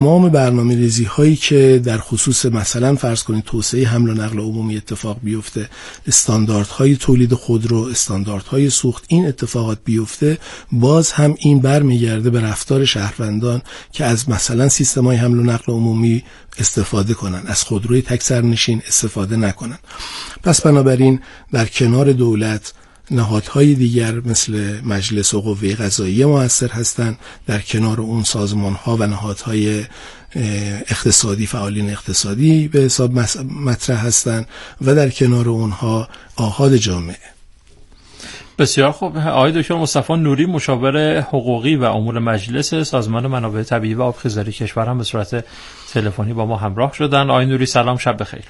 تمام برنامه‌ریزی هایی که در خصوص مثلا فرض کنید توسعه حمل و نقل عمومی اتفاق بیفته، استانداردهای تولید خودرو، استانداردهای سوخت، این اتفاقات بیفته، باز هم این برمیگرده به رفتار شهروندان که از مثلا سیستم‌های حمل و نقل عمومی استفاده کنن، از خودروی تک سرنشین استفاده نکنن. پس بنابراین در کنار دولت نهادهای دیگر مثل مجلس و قوه قضاییه مؤثر هستند، در کنار اون سازمان‌ها و نهادهای اقتصادی، فعالین اقتصادی به حساب مطرح هستند و در کنار اونها آحاد جامعه. بسیار خوب. آقای دکتر مصطفی نوری، مشاور حقوقی و امور مجلس سازمان منابع طبیعی و آبخیزاری کشور، هم به صورت تلفنی با ما همراه شدن. آقای نوری سلام، شب بخیر.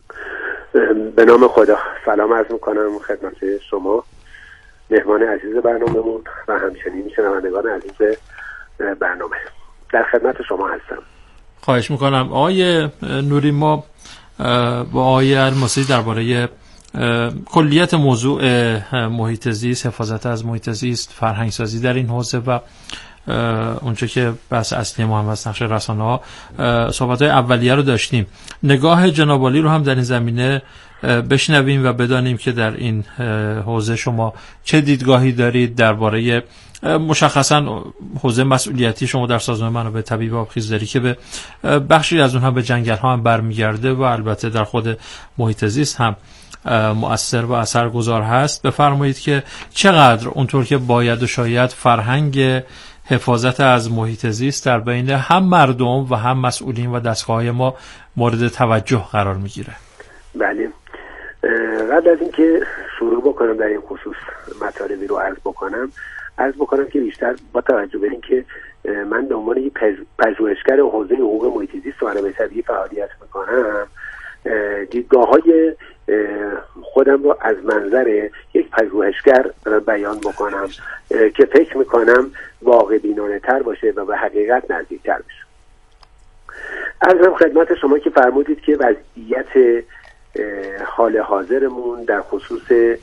به نام خدا سلام عرض میکنم خدمت شما مهمان عزیز برنامه‌مون و همچنین شنوندگان عزیز برنامه. در خدمت شما هستم. خواهش میکنم. آقای نوری، ما با آقای الماسی درباره کلیت موضوع محیط زیست، حفاظت از محیط زیست، فرهنگسازی در این حوزه و اونچه که بحث اصلی ما هم از نقش رسانه‌ها صحبت‌های اولیه رو داشتیم. نگاه جناب عالی رو هم در این زمینه بشنویم و بدانیم که در این حوزه شما چه دیدگاهی دارید درباره مشخصا حوزه مسئولیتی شما در سازمان منابع طبیعی و آبخیزداری که به بخشی از اونها به جنگل‌ها هم برمیگرده و البته در خود محیط زیست هم مؤثر و اثرگذار هست. بفرمایید که چقدر اونطور که باید و شاید فرهنگ حفاظت از محیط زیست در بین هم مردم و هم مسئولین و دستگاه‌های ما مورد توجه قرار میگیره؟ بله، قبل از اینکه شروع بکنم در این خصوص مطالبی رو عرض بکنم که بیشتر با توجه به این که من به عنوان یک پژوهشگر حوزه حقوق محیط زیست و منابع طبیعی فعالیت میکنم، دیدگاه‌های خودم رو از منظر یک پژوهشگر بیان بکنم که فکر میکنم واقع بینانه تر باشه و به حقیقت نزدیک تر بشه. عرضم خدمت شما که فرمودید که وضعیت حال حاضرمون در خصوص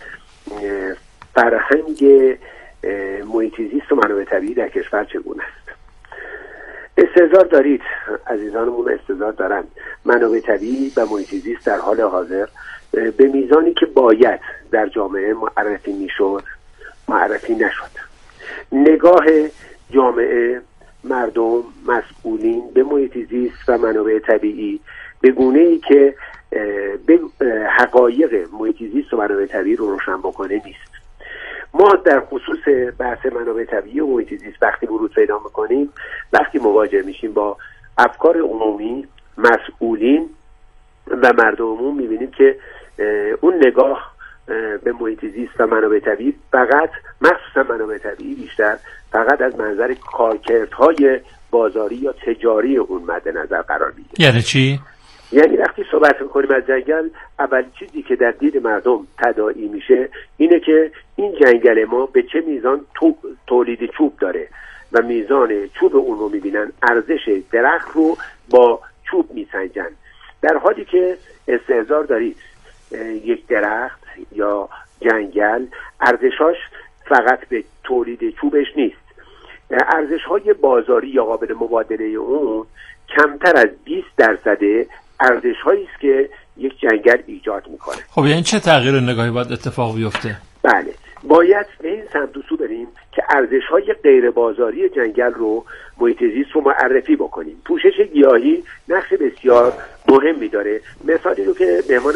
فرهنگ محیط زیست و منابع طبیعی در کشور چگونه است. استحضار دارید، عزیزانمون استحضار دارن، منابع طبیعی و محیط زیست در حال حاضر به میزانی که باید در جامعه معرفی میشد معرفی نشد. نگاه جامعه، مردم، مسئولین به محیط زیست و منابع طبیعی به گونه‌ای که به حقایق محیط زیست و منابع طبیعی رو روشن بکنه نیست. ما در خصوص بحث منابع طبیعی و محیط زیست وقتی ورود پیدا میکنیم، وقتی مواجه میشیم با افکار عمومی، مسئولین و مردم عموم، میبینیم که اون نگاه به محیط زیست و منابع طبیعی فقط، مخصوصا منابع طبیعی بیشتر، فقط از منظر کارکردهای بازاری یا تجاری اون مد نظر قرار میگیره. یعنی چی؟ یعنی وقتی صحبت میکنیم از جنگل، اول چیزی که در دید مردم تداعی میشه اینه که این جنگل ما به چه میزان تولید چوب داره و میزان چوب اون رو میبینن، ارزش درخت رو با چوب میسنجن، در حالی که استحضار دارید یک درخت یا جنگل ارزشاش فقط به تولید چوبش نیست، ارزش‌های بازاری یا قابل مبادله اون کمتر از 20% ارزش‌هایی است که یک جنگل ایجاد میکنه. خب یعنی چه تغییر نگاهی باید اتفاق بیفته؟ بله، باید به این سمت و سو بریم که ارزش‌های غیر بازاری جنگل رو، محیط زیست رو معرفی بکنیم. پوشش گیاهی نقش بسیار مهمی داره. مثالی رو که مهمان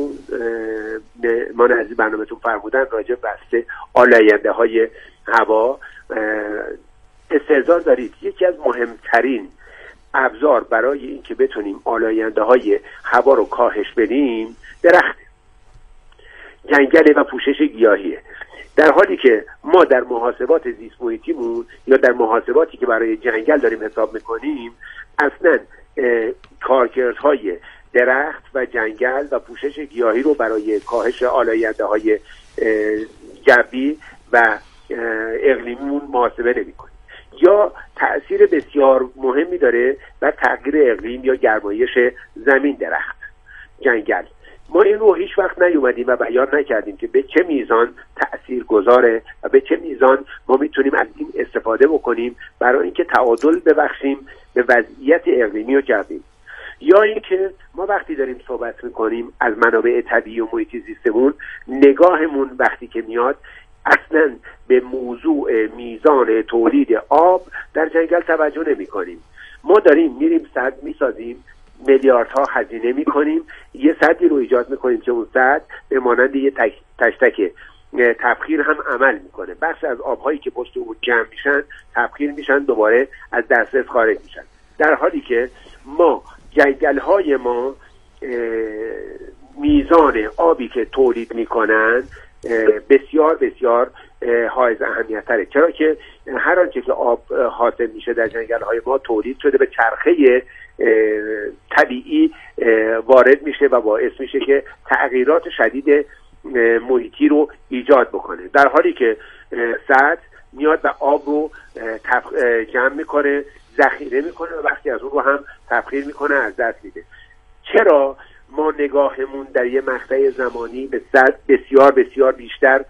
عزیز برنامه‌تون فرمودن راجع به بحث آلاینده‌های هوا، استحضار دارید یکی از مهمترین ابزار برای این که بتونیم آلاینده‌های هوا رو کاهش بدیم درخت، جنگل و پوشش گیاهیه. در حالی که ما در محاسبات زیست محیطیمون یا در محاسباتی که برای جنگل داریم حساب میکنیم، اصلا کارکردهای درخت و جنگل و پوشش گیاهی رو برای کاهش آلاینده‌های جوی و اقلیمیمون محاسبه نمی‌کنیم. یا تأثیر بسیار مهمی داره بر تغییر اقلیم یا گرمایش زمین درخت، جنگل. ما این رو هیچ وقت نیومدیم و بیان نکردیم که به چه میزان تأثیر گذاره و به چه میزان ما میتونیم از این استفاده بکنیم برای اینکه تعادل ببخشیم به وضعیت اقلیمی و جوی. یا اینکه ما وقتی داریم صحبت میکنیم از منابع طبیعی و محیط زیستمون، نگاهمون وقتی که میاد اصلا به موضوع میزان تولید آب در جنگل توجه نمی کنیم. ما داریم میریم سد میسازیم، میلیاردها هزینه میکنیم، یه سدی رو ایجاد میکنیم که اون سد به مانند یه تشتک تبخیر هم عمل میکنه. بخش از آبهایی که پشت اون جمع میشن تبخیر میشن، دوباره از دسترس خارج میشن، در حالی که ما جنگل‌های ما میزان آبی که تولید میکنن بسیار بسیار حائز اهمیت تره، چرا که هر آنچه که آب حاصل میشه در جنگل‌های ما تولید شده به چرخه طبیعی وارد میشه و باعث میشه که تغییرات شدید محیطی رو ایجاد بکنه، در حالی که سد میاد و آب رو جمع میکنه، ذخیره میکنه و وقتی از اون رو هم تبخیر میکنه، از دست میده. چرا ما نگاهمون در یه مقطع زمانی به سد بسیار بسیار بیشتر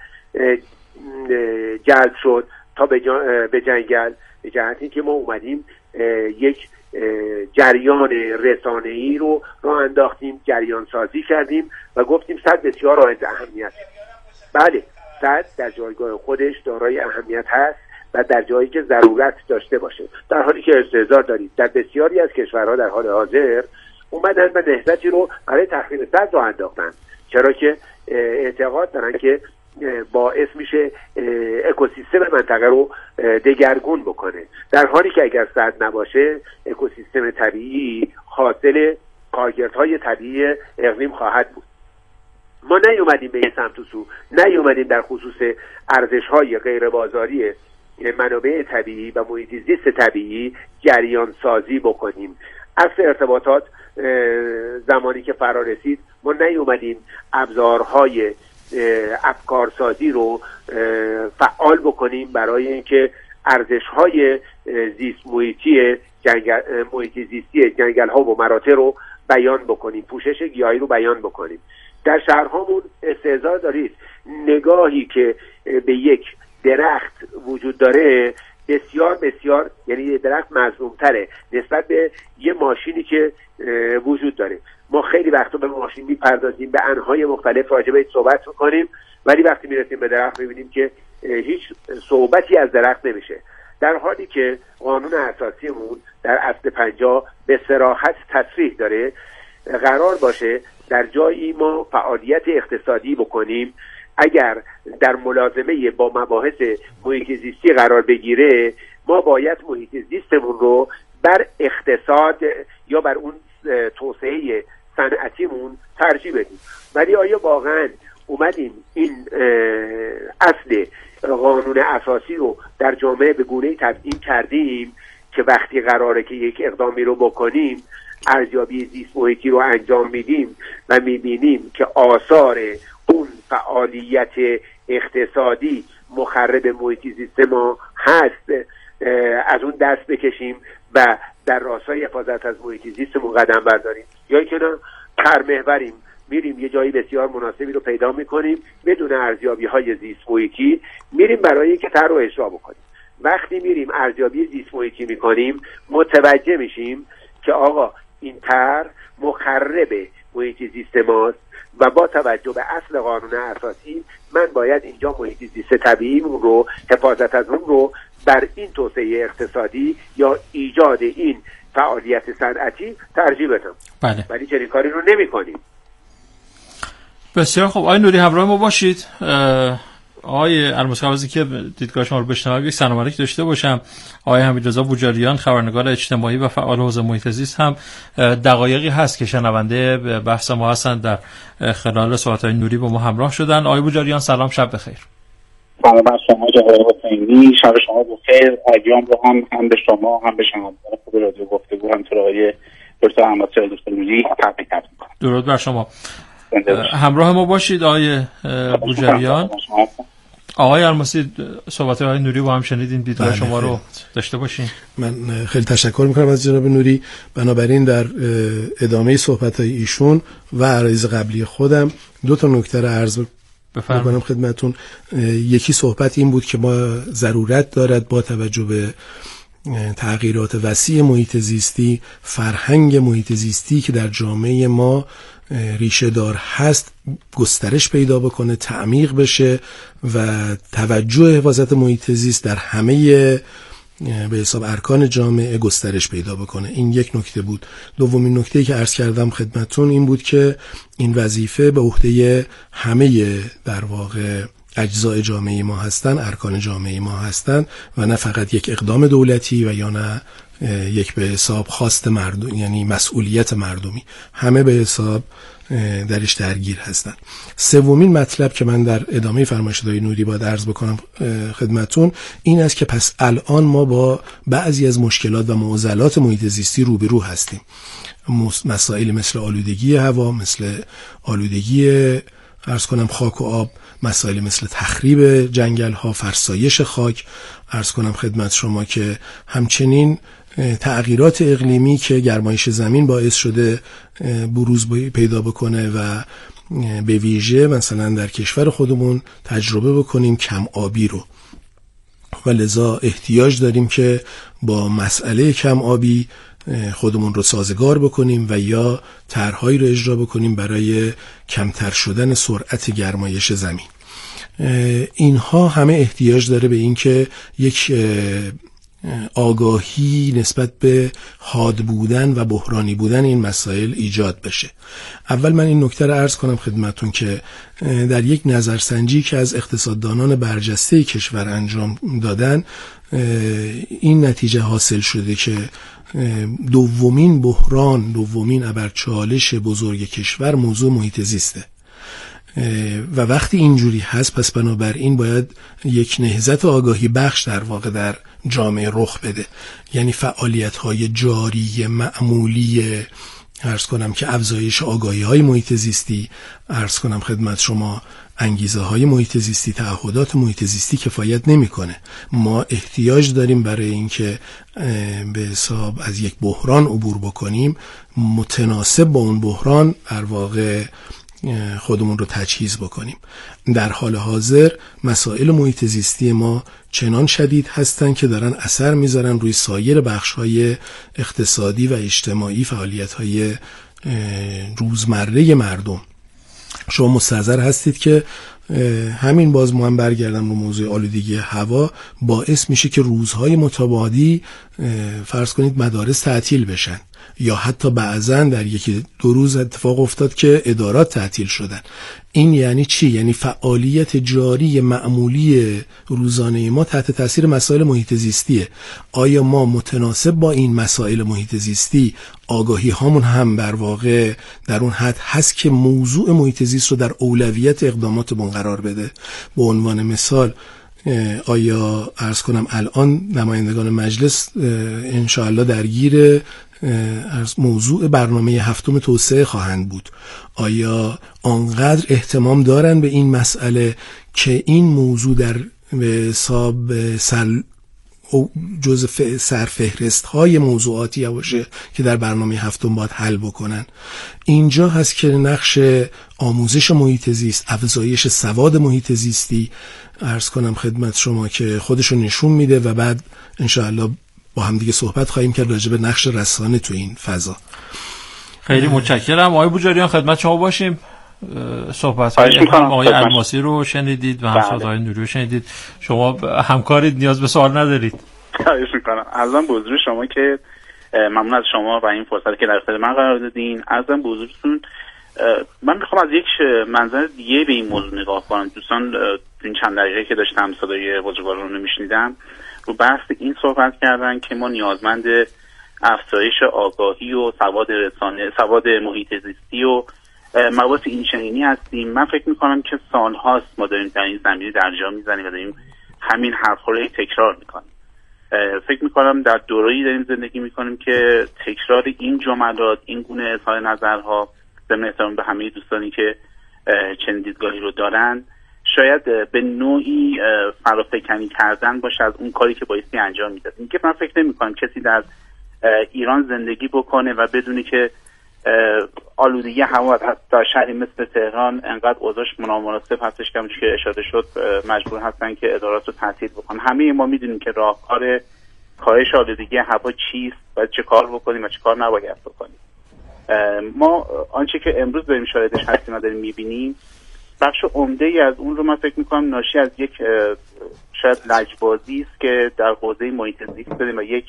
جلب شد تا به جنگل؟ به جهت اینکه ما اومدیم یک جریان رسانه‌ای رو راه انداختیم، جریان سازی کردیم و گفتیم سد بسیار حائز اهمیت. بله، سد در جایگاه خودش دارای اهمیت هست و در جایی که ضرورت داشته باشه، در حالی که استعداد دارید در بسیاری از کشورها در حال حاضر اومدن و نهضتی رو برای تخفیف سد راه انداختن، چرا که اعتقاد دارن که باعث میشه اکوسیستم منطقه رو دگرگون بکنه، در حالی که اگر سد نباشه اکوسیستم طبیعی حاصل کارکردهای طبیعی اقلیم خواهد بود. ما نیومدیم به این سمت و سو، نیومدیم در خصوص ارزش‌های غیر بازاری منابع طبیعی و محیط زیست طبیعی جریان سازی بکنیم. اصل ارتباطات زمانی که فرا رسید ما نیومدیم ابزارهای افکارسازی رو فعال بکنیم برای اینکه ارزش‌های زیست محیطی محیط زیستی جنگل‌ها و مراتع رو بیان بکنیم، پوشش گیاهی رو بیان بکنیم. در شهرهامون استعداد دارید نگاهی که به یک درخت وجود داره بسیار بسیار، یعنی یه درخت مظلوم‌تره نسبت به یه ماشینی که وجود داره. ما خیلی وقتا به ماشین میپردازیم، به انواع مختلف راجع بهش صحبت میکنیم، ولی وقتی میرسیم به درخت میبینیم که هیچ صحبتی از درخت نمیشه، در حالی که قانون اساسیمون در اصل 50 به صراحت تصریح داره قرار باشه در جایی ما فعالیت اقتصادی بکنیم اگر در ملازمه با مباحث محیط زیستی قرار بگیره، ما باید محیط زیستمون رو بر اقتصاد یا بر اون توسعه صنعتیمون ترجیح بدیم. ولی آیا واقعا اومدیم این اصل قانون اساسی رو در جامعه به گونه‌ای تبیین کردیم که وقتی قراره که یک اقدامی رو بکنیم، ارزیابی زیست محیطی رو انجام میدیم و میبینیم که آثار اون فعالیت اقتصادی مخرب محیط زیست ما هست، از اون دست بکشیم و در راستای حفاظت از محیط زیستمون قدم برداریم، یا که نه خرمحوریم، میریم یه جایی بسیار مناسبی رو پیدا میکنیم بدون ارزیابی های زیست محیطی، میریم برای اینکه طرح رو اجرا بکنیم. وقتی میریم ارزیابی زیست محیطی میکنیم متوجه میشیم که آقا این طرح مخرب محیط زیست ماست و با توجه به اصل قانون اساسی من باید اینجا محیط زیست طبیعیمون رو، حفاظت از اون رو بر این توسعه اقتصادی یا ایجاد این فعالیت صنعتی ترجیح بدم. بله. ولی چنین کاری رو نمی کنیم. بسیار خوب. آقای نوری همراه ما باشید. آقای المسکوزی که دیدگاه شما رو بشنوم یک سلام علیک داشته باشم. آقای حمیدرضا بوجریان خبرنگار اجتماعی و فعال حوزه محیط زیست هم دقایقی هست که شنونده بحث ما هستند، در خلال صحبت‌های نوری با ما همراه شدن. آقای بوجریان سلام، شب بخیر. سلام بر شما جناب حسینی، شب شما بخیر. ایام رو هم به شما هم به شنوندگان خوب رادیو گفتگو همینطور آقای دکتر احمد دکتر نوری تبریک می‌گم. درود بر شما. همراه ما باشید آقای بوجریان. آقای الماسی صحبت آقای نوری با هم شنیدین، دیدگاه شما رو داشته باشین. من خیلی تشکر میکنم از جناب نوری. بنابراین در ادامه صحبت‌های ایشون و عرایض قبلی خودم 2 نکته رو عرض بکنم خدمتون. یکی صحبت این بود که ما ضرورت دارد با توجه به تغییرات وسیع محیط زیستی، فرهنگ محیط زیستی که در جامعه ما ریشه دار هست گسترش پیدا بکنه، تعمیق بشه و توجه حفاظت محیط زیست در همه به حساب ارکان جامعه گسترش پیدا بکنه. این یک نکته بود. دومین نکته‌ای که عرض کردم خدمتون این بود که این وظیفه به عهده همه در واقع اجزای جامعه ما هستن، ارکان جامعه ما هستن و نه فقط یک اقدام دولتی و یا نه یک به حساب خواست مردم، یعنی مسئولیت مردمی. همه به حساب درش درگیر هستن. سومین مطلب که من در ادامه فرمایشات آقای نوری باید عرض بکنم خدمتون این است که پس الان ما با بعضی از مشکلات و معضلات محیط زیستی روبرو هستیم. مسائل مثل آلودگی هوا، مثل آلودگی عرض کنم خاک و آب، مسائل مثل تخریب جنگل ها، فرسایش خاک، عرض کنم خدمت شما که همچنین تغییرات اقلیمی که گرمایش زمین باعث شده بروز پیدا بکنه و به ویژه مثلا در کشور خودمون تجربه بکنیم کم آبی رو و لذا احتیاج داریم که با مسئله کم آبی خودمون رو سازگار بکنیم و یا طرح‌هایی رو اجرا بکنیم برای کمتر شدن سرعت گرمایش زمین. اینها همه احتیاج داره به این که یک آگاهی نسبت به حاد بودن و بحرانی بودن این مسائل ایجاد بشه. اول من این نکته رو عرض کنم خدمتون که در یک نظرسنجی که از اقتصاددانان برجسته کشور انجام دادن این نتیجه حاصل شده که دومین ابرچالش بزرگ کشور موضوع محیط زیسته و وقتی اینجوری هست پس بنابراین باید یک نهضت آگاهی بخش در واقع در جامعه رخ بده، یعنی فعالیت‌های جاری معمولی عرض کنم که افزایش آگاهی‌های محیط زیستی، عرض کنم خدمت شما انگیزه‌های محیط زیستی، تعهدات محیط زیستی کفایت نمی‌کنه. ما احتیاج داریم برای اینکه به حساب از یک بحران عبور بکنیم متناسب با اون بحران در واقع خودمون رو تجهیز بکنیم. در حال حاضر مسائل محیط زیستی ما چنان شدید هستن که دارن اثر میذارن روی سایر بخش‌های اقتصادی و اجتماعی، فعالیت‌های روزمره مردم. شما مستحضر هستید که همین باز من برگردم رو موضوع آلودگی هوا باعث میشه که روزهای متباعدی فرض کنید مدارس تعطیل بشن یا حتی بعضن در 1-2 روز اتفاق افتاد که ادارات تعطیل شدن. این یعنی چی؟ یعنی فعالیت جاری معمولی روزانه ما تحت تاثیر مسائل محیط زیستیه. آیا ما متناسب با این مسائل محیط زیستی آگاهی هامون هم بر واقع در اون حد هست که موضوع محیط زیست رو در اولویت اقداماتمون قرار بده؟ به عنوان مثال آیا عرض کنم الان نمایندگان مجلس انشاءالله درگیر از موضوع برنامه 7 توسعه خواهند بود؟ آیا آنقدر اهتمام دارن به این مسئله که این موضوع در حساب جزء سرفهرست های موضوعاتی باشه که در برنامه 7 باید حل بکنن؟ اینجا هست که نقش آموزش محیط زیست، افزایش سواد محیط زیستی عرض کنم خدمت شما که خودشو نشون میده و بعد انشاءالله با هم دیگه صحبت خواهیم کرد راجع به نقش رسانه تو این فضا. خیلی متشکرم. آقای بوجاریان خدمت شما باشیم. صحبت‌های آقای الماسی رو شنیدید و هم آقای نوری رو شنیدید. شما همکارید، نیاز به سوال ندارید. خواهش می‌کنم. عرضم به حضور شما که ممنون از شما و این فرصتی که در اختیار من قرار دادین. عرضم به حضورتون من می‌خوام از یک منظر دیگه به این موضوع نگاه کنم. دوستان این چند دقیقه که داشتم صدای بزرگواران رو میشنیدم رو بحث این صحبت کردن که ما نیازمند افزایش آگاهی و سواد رسانه، سواد محیط زیستی و مباحث این چنینی هستیم. من فکر میکنم که سالهاست ما داریم در این زمینه درجا میزنیم و داریم همین حرفا رو تکرار میکنیم. فکر میکنم در دوره‌ای داریم زندگی میکنیم که تکرار این جملات، این گونه اظهار نظرها ضمن احترام به همه دوستانی که چنین دیدگاهی رو دارن شاید به نوعی فرافکنی کردن باشه از اون کاری که بایستی انجام میداد. اینکه من فکر نمی‌کنم کسی در ایران زندگی بکنه و بدونی که آلودگی هوا در شهری مثل تهران انقدر اوضاعش نامناسب هستش که همونش که اشاره شد مجبور هستن که ادارات رو تعطیل بکنن. همه ما میدونیم که راهکار کاهش آلودگی هوا چیست و چه کار بکنیم و چه کار نباید بکنیم. ما آنچه که امروز داریم شاهدش هستیم و داریم میبینیم بخش عمده ای از اون رو من فکر میکنم ناشی از یک شاید لجبازی است که در حوزه محیط زیست داریم و یک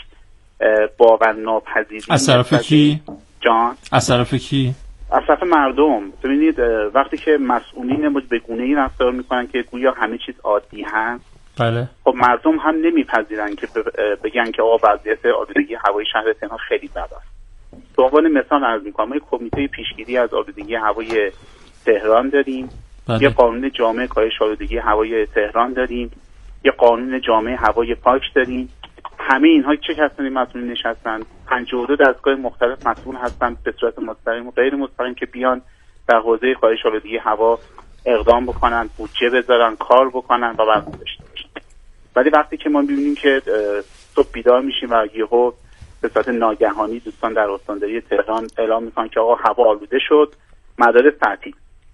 باورناپذیری از طرف کی؟ جان؟ از طرف کی؟ از طرف مردم. ببینید وقتی که مسئولین به گونه‌ای رفتار میکنن که گویا همه چیز عادی هست، بله، خب مردم هم نمیپذیرن که بگن که آقا وضعیت آلودگی هوای شهر تهران خیلی بد است. به عنوان مثال عرض میکنم ما یک کمیته پیشگیری از آلودگی هوای تهران داریم، بله. یه قانون جامع کاهش آلودگی هوای تهران داریم، یه قانون جامع هوای پاک داریم. همه اینها چه کسانی مسئولین نشستن؟ 52 دستگاه مختلف مسئول هستن به صورت مستقیم و غیر مستقیم که بیان در حوزه کاهش آلودگی هوا اقدام بکنن، بودجه بذارن، کار بکنن و برنامه داشته باشن. ولی وقتی که ما می‌بینیم که صبح بیدار میشیم و یهو به صورت ناگهانی دوستان در استانداری تهران اعلام میکنن که آقا هوا آلوده شد، مدارس تعطیل،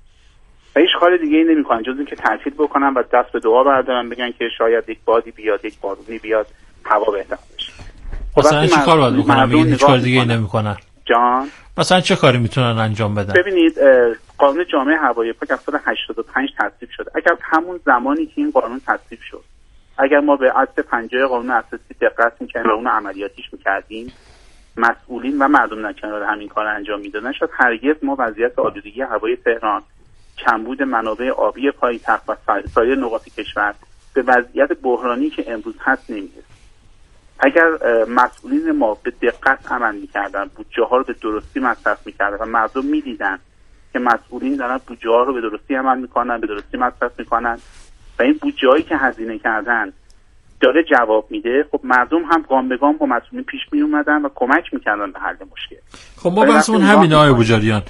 و هیچ کار دیگه ای نمی‌کنن جز اینکه تعطیل بکنن و دست به دعا بردارن بگن که شاید یک بادی بیاد، یک بارونی بیاد، هوا بهتر بشه. مثلا چه کار باید بکنن؟ میگن هیچ کار دیگه ای نمی‌کنن. جان مثلا چه کاری میتونن انجام بدن؟ ببینید قانون جامع هوای پاک از سال 85 تصویب شد. اگر همون زمانی که این قانون تصویب شد اگر ما به اصل 50 قانون اساسی دقت می‌کردیم و اون عملیاتیش می‌کردیم، مسئولین و مردم در کنار همین کار انجام میدادن، شاید هرگز ما وضعیت آلودگی هوای تهران، کمبود منابع آبی پایتخت و سایر نقاط کشور به وضعیت بحرانی که امروز هست نمی‌رسید. اگر مسئولین ما به دقت عمل می‌کردن، بودجه‌ها رو به درستی مصرف می‌کردن و مردم می‌دیدن که مسئولین دارن بودجه‌ها رو به درستی عمل می‌کنن، به درستی مصرف می‌کنن و این بودجه‌هایی که هزینه کردن داره جواب میده، خب مردم هم گام به گام با مسئولین پیش می اومدن و کمک می‌کردن به حل مشکل. خب ما بحثمون همینه آقای بوجاریان.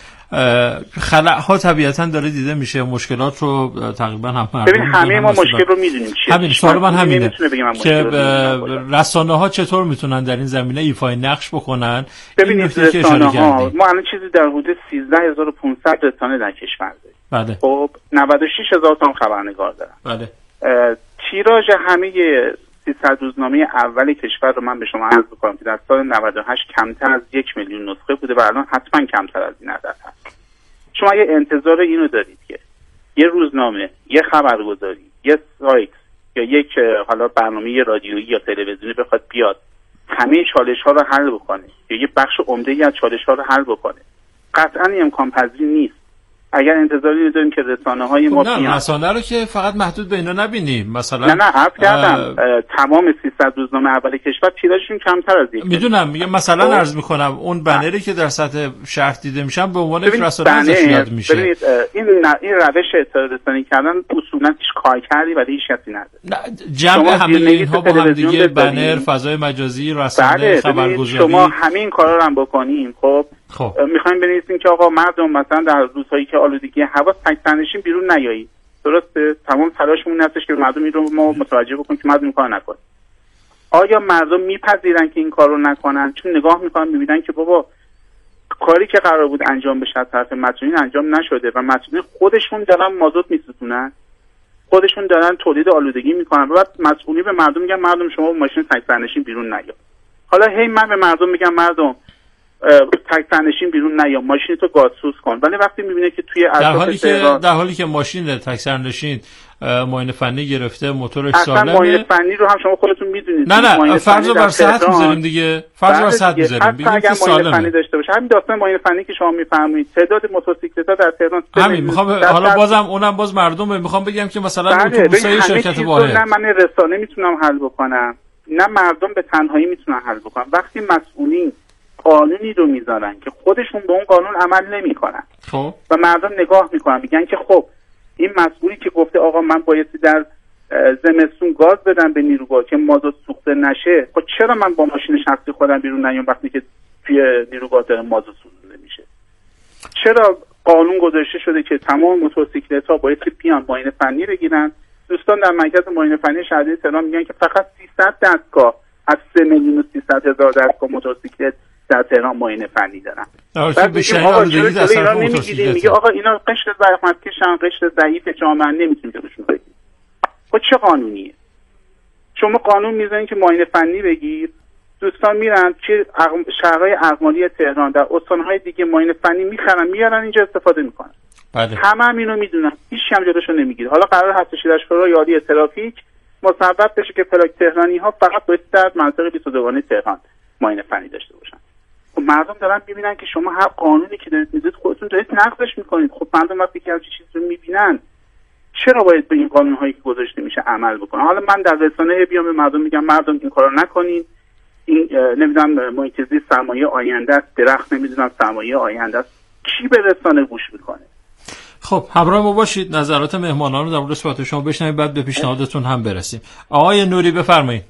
خلأها طبیعتا داره دیده میشه، مشکلات رو تقریبا هم مردم ببین همه ما مشکل رو میدونیم چیه. همین سوال من همینه که رسانه‌ها چطور میتونن در این زمینه ایفای نقش بکنن. ببینید رسانه‌ها ما الان چیزی در حدود 13500 رسانه در کشور داریم. بله. خب 96000 تا خبرنگار دارن. بله. تیراژ همه 300 روزنامه اول کشور رو من به شما عرض می‌کنم که در سال 98 کمتر از 1 میلیون نسخه بوده و الان حتما کمتر از این عدد هست. شما اگه انتظار اینو دارید که یه روزنامه، یه خبرگزاری، یه سایت یا یک حالا برنامه رادیویی یا تلویزیونی بخواد بیاد همه چالش‌ها رو حل بکنه یا یه بخش عمده‌ای از چالش‌ها رو حل بکنه، قطعاً امکان پذیر نیست. اگر انتظاری داریم که رسانه‌های ما نه رسانه رو که فقط محدود به اینا نبینیم، مثلا نه عرض کردم تمام 300 روزنامه اول کشور تیراژشون کمتر از یک میدونم، میگم مثلا عرض میکنم اون بنری که در سطح شهر دیده میشن به عنوان یک رسانه ازش یاد میشه. ببینید این روش اطلاع رسانی کردن اصولا هیچ کارکردی برای هیچ کسی نداره. جمع همه اینها با هم دیگه، بنر، فضای مجازی، رسانه، خبرگزاری، شما همین کارا رو هم بکنین. خب میخوایم بنویسیم که آقا مردم مثلا در روزهایی که آلودگی هوا تک تنشین بیرون نیایید. درسته؟ تمام تلاشمون هستش که مردم این رو ما متوجه بکنیم که مردم این کار نکنه. آیا مردم میپذیرن که این کار رو نکنن؟ چون نگاه میکنن میبینن که بابا کاری که قرار بود انجام بشه از طرف مسئولین انجام نشده و مسئولین خودشون دارن مازوت میسوزونن، خودشون دارن تولید آلودگی میکنن و بعد مسئولین به مردم میگن مردم شما با ماشین تک تنشین بیرون نیایید. حالا هی من به مردم میگم مردم تک تنشین بیرون نیا، ماشین تو گازسوز کن، ولی وقتی میبینه که توی در حالی که ماشین تک تنشین معاینه فنی گرفته، موتورش سالمه، اصلا معاینه فنی رو هم شما خودتون میدونید. نه فرض بر صحت میذاریم دیگه، فرض بر صحت میذاریم بگیم که معاینه فنی داشته باشه. همین داستان معاینه فنی که شما میفرمایید، تعداد موتورسیکلت‌ها در تهران همین میخوام حالا بازم اونم باز مردم میخوام بگم که مثلا اتوبوسای شرکت واحد، نه من رسانه میتونم حل بکنم، نه مردم به تنهایی میتونن حل بکنن. وقتی مسئولین قانونی رو میذارن که خودشون به اون قانون عمل نمیکنن خب و مردم نگاه میکنن میگن که خب این مسئولی که گفته آقا من بایستی در زمستون گاز بدم به نیروگاه که مازوت سوخته نشه، خب چرا من با ماشین شخصی خودم بیرون نیام وقتی که توی نیروگاه داره مازوت سوزونده میشه؟ چرا قانون گذاشته شده که تمام موتورسیکلت‌ها باید بیان معاینه فنی بگیرن. دوستان در مرکز معاینه فنی شهرداری تهران میگن که فقط 300 دستگاه از 3,300,000 دستگاه موتورسیکلت در تهران معاینه فنی دارن. بعد به شهر آلودگی دست نمیگیریم، میگه آقا اینا قشر زحمتکشن، قشر ضعیف جامعه، نمیتونیم جلوشون بگیریم. خب چه قانونیه؟ شما قانون میذارین که معاینه فنی بگیر، دوستان میرن که شهرهای اقمالی تهران در استانهای دیگه معاینه فنی میخرن میارن اینجا استفاده میکنن. بله. همه اینو میدونن، هیچ هم جلوشو نمیگیره. حالا قرار هست شورای یاری ترافیک مصوب بشه که پلاک تهرانی ها فقط باید در منطقه 22 تهران معاینه فنی داشته باشن. خب مردم دارن میبینن که شما هر قانونی که دارید میذارید خودتون دارید نقضش میکنید. خب مردم وقتی که همچین چیزی رو میبینن چرا باید به این قانون‌هایی که گذاشته میشه عمل بکنن؟ حالا من در رسانه بیام به مردم میگم مردم این کارو نکنین، این نمیدونم محیط زیست سرمایه آینده است، درخت نمیدونم سرمایه آینده است، کی به رسانه گوش میکنه؟ خب همراه ما باشید، نظرات مهمانان رو در مورد صحبت شما بشنویم، بعد به پیشنهادتون هم برسیم. آقای نوری بفرمایید.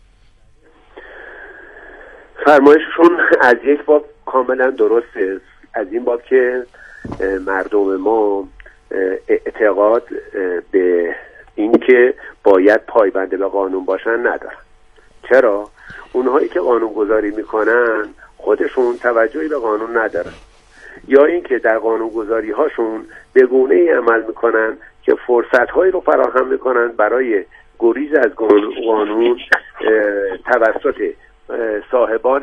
فرمایششون از یک باب کاملا درسته، از این باب که مردم ما اعتقاد به این که باید پایبند به قانون باشن ندارن. چرا؟ اونهایی که قانون گذاری میکنن خودشون توجهی به قانون ندارن، یا اینکه در قانون گذاری هاشون به گونه ای عمل میکنن که فرصت هایی رو فراهم میکنن برای گریز از قانون توسط صاحبان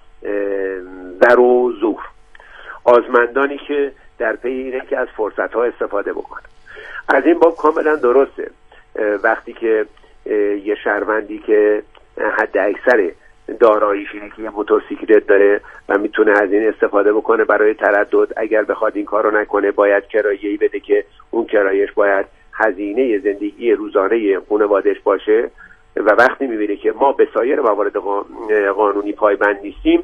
زر و زور، آزمندانی که در پی اینه که از فرصت ها استفاده بکنن. از این باب کاملا درسته وقتی که یه شهروندی که حد اکثر داراییش اینه که یه موتورسیکلت داره و میتونه از این استفاده بکنه برای تردد، اگر بخواد این کارو نکنه باید کرایه‌ای بده که اون کرایهش باید هزینه زندگی روزانه خانواده‌اش باشه، و وقتی میبینه که ما به سایر موارد قانونی پایبند نیستیم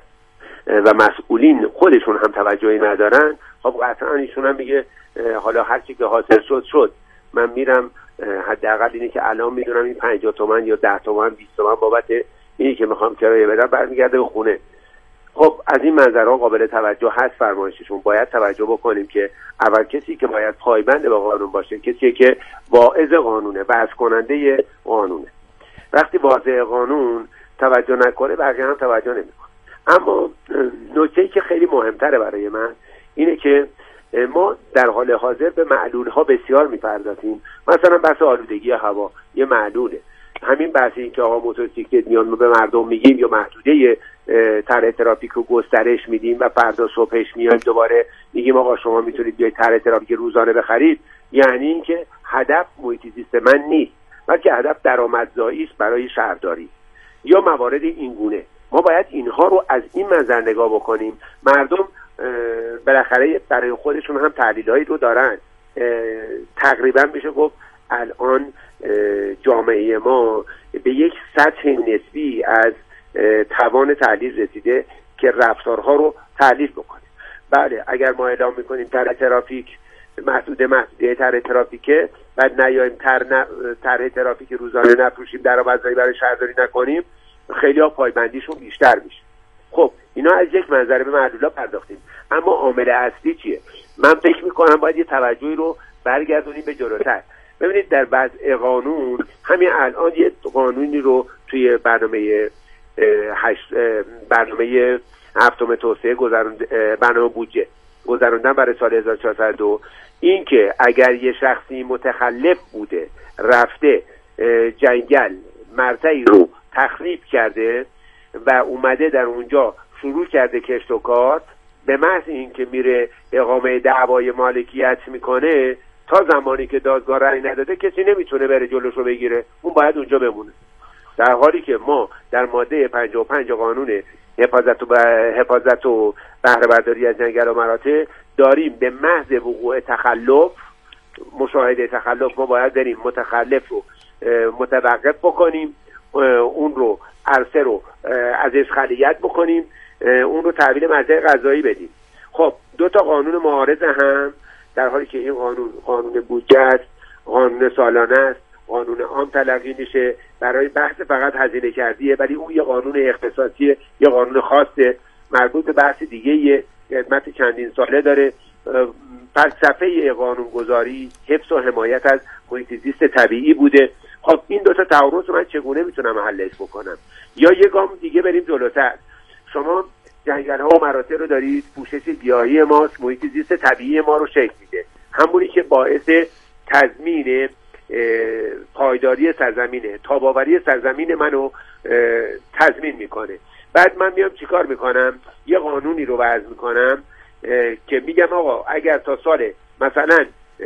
و مسئولین خودشون هم توجهی ندارن، خب قطعا ایشون هم میگه حالا هر چی که حاصل شد، من میرم حداقل اینه که الان میدونم این 50 تومن یا 10 تومن 20 تومن بابت اینی که میخوام کرایه بدم برمیگرده به خونه. خب از این منظرها قابل توجه هست فرمایششون. باید توجه بکنیم که اول کسی که باید پایبند به قانون باشه کسی که واعظ قانونه، وعظ کننده قانونه. وقتی واعظ قانون توجه نکنه بقیه هم توجه نمیکنه. اما نکته‌ای که خیلی مهمتره برای من اینه که ما در حال حاضر به معلول‌ها بسیار میپردازیم. مثلا بحث آلودگی هوا یه معلوله، همین بحث این که آقا موتورسیکلت میان به مردم میگیم یا محدوده طرح ترافیک رو گسترش میدیم و فردا صبحش میایم دوباره میگیم آقا شما میتونید بیاید طرح ترافیک روزانه بخرید، یعنی اینکه هدف محیط زیست من نیست، بلکه هدف درآمدزایی است برای شهرداری یا موارد این گونه. ما باید اینها رو از این منظر نگاه بکنیم. مردم بالاخره برای خودشون هم تحلیل‌هایی رو دارن. تقریبا میشه گفت الان جامعه ما به یک سطح نسبی از توان تحلیل رسیده که رفتارها رو تحلیل بکنه. بله اگر ما اعلام میکنیم طرح ترافیک محدوده طرح ترافیکه و نیایم طرح ترافیک روزانه نفروشیم، درآمدزایی برای شهرداری نکنیم، خیلی ها پایبندیشون بیشتر میشه. خب اینا از یک منظر به معلولا پرداختیم، اما عامل اصلی چیه؟ من فکر میکنم باید یه توجهی رو برگردونیم به جلوتر. ببینید در وضع قانون همین الان یه قانونی رو توی برنامه هفتم توسعه برنامه بودجه گذروندن برای سال 1402، این که اگر یه شخصی متخلف بوده رفته جنگل مرتعی رو تخریب کرده و اومده در اونجا شروع کرده کشت و کار، به محض این که میره اقامه دعوای مالکیت میکنه تا زمانی که دادگاه رأی نداده کسی نمیتونه بره جلوش رو بگیره، اون باید اونجا بمونه. در حالی که ما در ماده 55 قانون حفاظت و بهره برداری از جنگل و مراتع داریم به محض وقوع تخلف، مشاهده تخلف، ما باید بریم متخلف رو متوقف بکنیم، اون رو عرصه رو ازش خلیت بکنیم، اون رو تحویل مرجع قضایی بدیم. خب دو تا قانون معارض هم، در حالی که این قانون بودجه است، قانون سالانه است، قانون عام تلقی میشه برای بحث فقط هزینه کردیه، ولی اون یه قانون اختصاصیه، یه قانون خاصه مربوط به بحث دیگه، یه خدمت چندین ساله داره فلسفه قانونگذاری حفظ و حمایت از محیط زیست طبیعی بوده. خب این دوتا تعارض رو من چگونه میتونم حلش بکنم؟ یا یه گام دیگه بریم جلوتر. شما جنگل‌ها و مراتع رو دارید، پوشش گیاهی ماست، محیط زیست طبیعی ما رو شکل میده، همونی که باعث تضمین پایداری سرزمینه، تاب‌آوری سرزمین منو تضمین میکنه. بعد من میام چیکار میکنم؟ یه قانونی رو وضع میکنم که میگم آقا اگر تا سال مثلا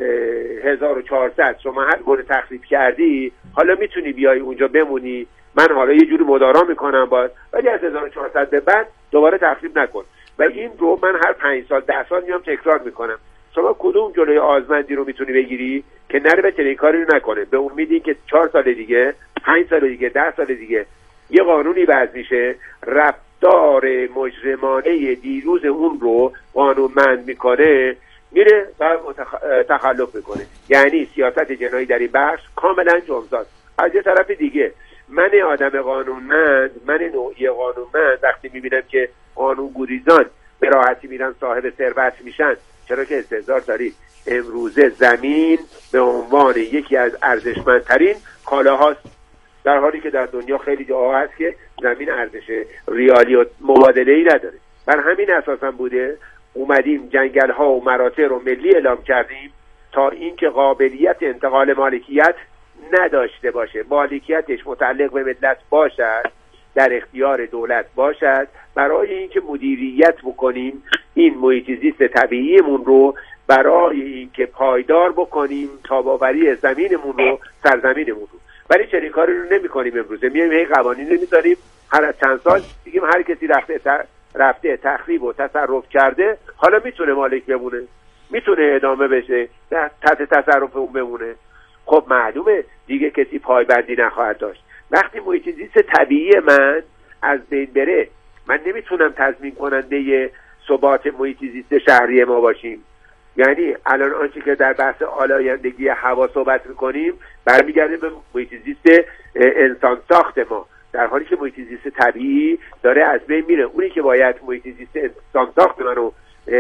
1400 شما هر گونه تخریب کردی، حالا میتونی بیای اونجا بمونی، من حالا یه جوری مدارا میکنم باید، ولی از 1400 به بعد دوباره تخریب نکن. و این رو من هر 5 سال 10 سال میام تکرار میکنم. شما کدوم جلوی آزمندی رو میتونی بگیری که نره به چنین کاری رو نکنه؟ به امیدی که 4 سال دیگه، 5 سال دیگه، 10 سال دیگه یه قانونی وضع میشه، رفتار مجرمانه دیروز اون رو قانونمند میکنه، میره و تخلف میکنه. یعنی سیاست جنایی در این بخش کاملا جمزاد. از یه طرف دیگه من آدم قانونمند، من نوعی قانونمند، وقتی میبینم که قانونگذاران به راحتی میرن صاحب ثروت میشن، چرا که استحضار دارید امروزه زمین به عنوان یکی از ارزشمندترین کالاهاست، در حالی که در دنیا خیلی جاها هست که زمین ارزش ریالی و مبادله‌ای نداره. بر همین اساسا بوده اومدیم جنگل‌ها و مراتع رو ملی اعلام کردیم تا اینکه قابلیت انتقال مالکیت نداشته باشه، مالکیتش متعلق به ملت باشد، در اختیار دولت باشد، برای اینکه مدیریت بکنیم این محیط زیست طبیعیمون رو، برای اینکه پایدار بکنیم تاب‌آوری زمینمون رو، سرزمینمون رو. ولی چنین کاری رو نمی‌کنیم. امروزه میایم این قوانین رو می‌ذاریم، هر از چند سال میگیم هر کسی رفته تخریب و تصرف کرده، حالا میتونه مالک بمونه، میتونه ادامه بشه، تحت تصرف اون بمونه. خب معلومه دیگه کسی پایبندی نخواهد داشت. وقتی محیط زیست طبیعی من از بین بره، من نمیتونم تضمین کننده ثبات محیط زیست شهری ما باشیم. یعنی الان آنچه که در بحث آلایندگی هوا صحبت میکنیم برمیگرده به محیط زیست انسان ساخت ما، در حالی که محیط زیست طبیعی داره از بین میره. اونی که باید محیط زیست انسان ساخت منو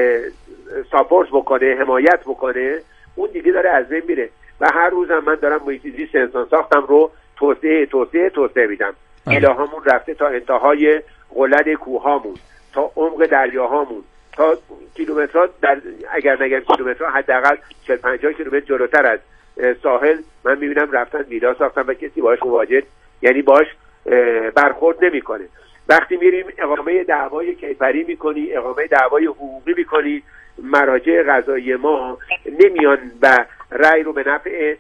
ساپورت بکنه، حمایت بکنه، اون دیگه داره از بین میره. و هر روزم من دارم محیط زیست انسان ساختم رو توسعه میدم. الهامون رفته تا انتهای قلد کوهامون، تا عمق دریاهامون، تا کیلومترها، اگر نگم کیلومترها، حداقل 40-50 کیلومتر جلوتر از ساحل من میبینم رفتن ویلا ساختن و کسی باهاش مواجه، یعنی باهاش برخورد نمیکنه. وقتی میریم اقامه دعوای کیفری میکنی، اقامه دعوای حقوقی میکنی، مراجع قضایی ما نمیان و رأی رو به نفع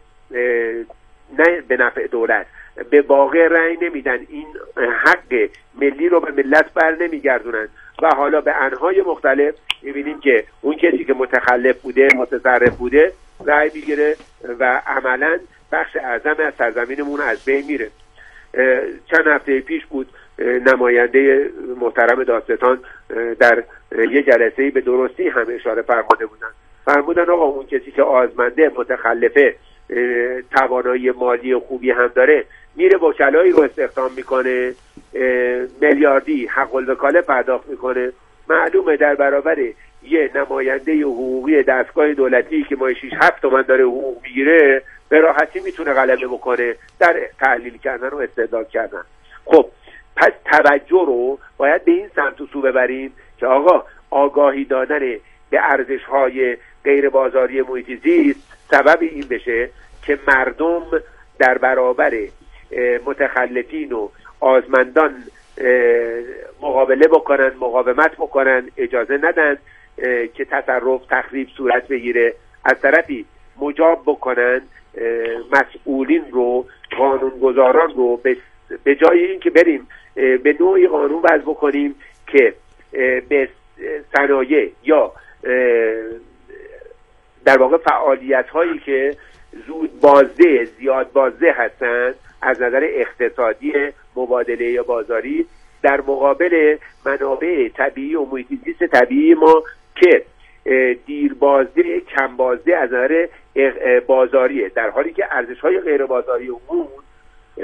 نه به نفع دولت، به واقع رأی نمیدن، این حق ملی رو به ملت بر نمیگردونن و حالا به انهای مختلف میبینیم که اون کسی که متخلف بوده، متصرف بوده، رأی میگیره و عملا بخش اعظم از سرزمینمون از بین میره. چند هفته پیش بود نماینده محترم دادستان در یه جلسه‌ای به درستی هم اشاره فرمودن آقا اون کسی که آزمنده، متخلفه، توانایی مالی خوبی هم داره، میره وکلایی رو استخدام میکنه، میلیاردی حق الوکاله پرداخت میکنه، معلومه در برابر یه نماینده حقوقی دستگاه دولتی که ماهی 6-7 تومن داره حقوق میگیره، به راحتی میتونه غلبه بکنه در تحلیل کردن و استدلال کردن. خب پس توجه رو باید به این سمت و سو ببریم که آقا آگاهی دادن به ارزش‌های غیر بازاری محیط زیست سبب این بشه که مردم در برابر متخلفین و آزمندان مقابله بکنن، مقاومت بکنن، اجازه ندن که تصرف تخریب صورت بگیره، از طرفی مجاب بکنن مسئولین رو، قانونگذاران رو، به جای این که بریم به نوعی قانون وضع بکنیم که به صنایع یا در واقع فعالیت هایی که زود بازده، زیاد بازده هستند از نظر اقتصادی، مبادله یا بازاری، در مقابل منابع طبیعی و محیط زیست طبیعی ما که دیر بازده، کم بازده از نظر بازاریه، در حالی که ارزش‌های غیر بازاری اون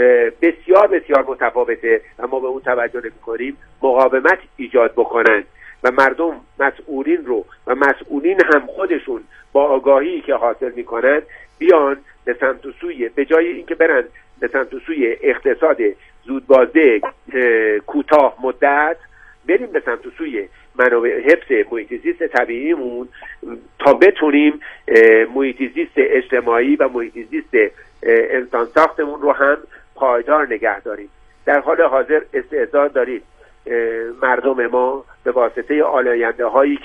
بسیار بسیار متفاوته و ما به اون توجه نمی‌کنیم، مقاومت ایجاد بکنن و مردم مسئولین رو و مسئولین هم خودشون با آگاهی که حاصل میکنن بیان به سمت و سوی، به جای اینکه برن به سمت و سوی اقتصاد زودبازده کوتاه مدت، بریم به سمت و سوی منابع حفظ محیط زیست طبیعیمون تا بتونیم محیط زیست اجتماعی و محیط زیست انسان ساختمون رو هم پایدار نگه داریم. در حال حاضر استعداد دارید مردم ما به واسطه آلاینده هایی